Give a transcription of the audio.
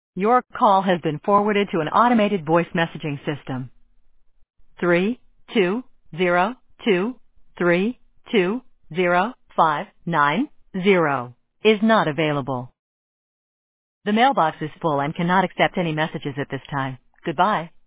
Your call has been forwarded to an automated voice messaging system. 32023205990 is not available. The mailbox is full and cannot accept any messages at this time. Goodbye.